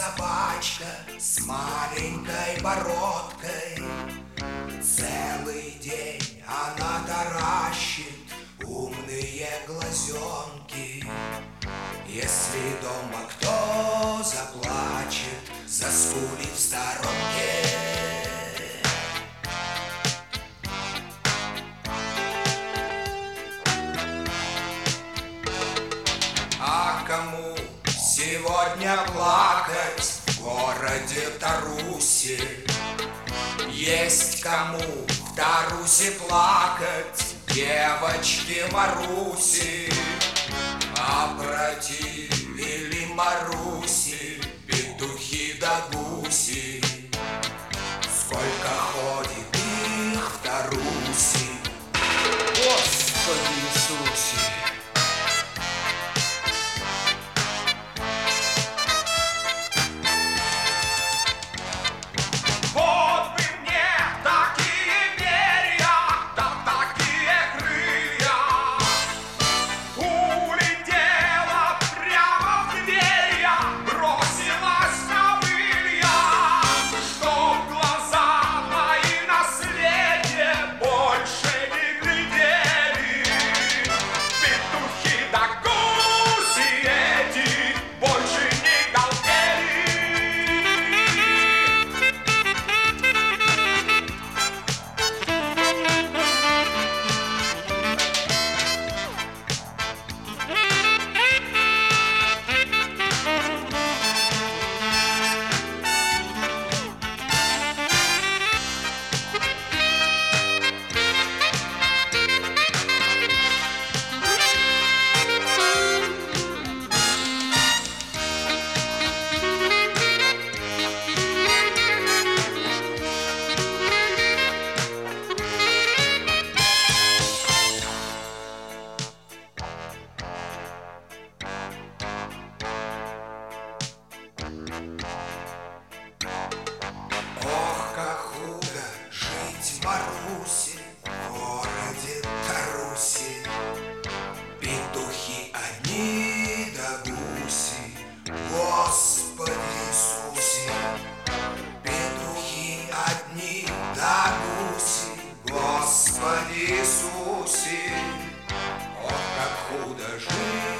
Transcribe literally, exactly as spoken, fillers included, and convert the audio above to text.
собачка с маленькой бородкой. Целый день она таращит умные глазенки. Если дома кто заплачет, заскулит в сторонке. А кому сегодня плакать в городе Тарусе? Есть кому в Тарусе плакать, девочки Маруси. Опротивили Маруси петухи да гуси. Сколько ходит их в Тарусе, Господи Иисусе. Маруси, в городе Тарусе. Петухи одни да гуси, Господи Иисусе. Петухи одни да гуси, Господи Иисусе. Ох, как худо жить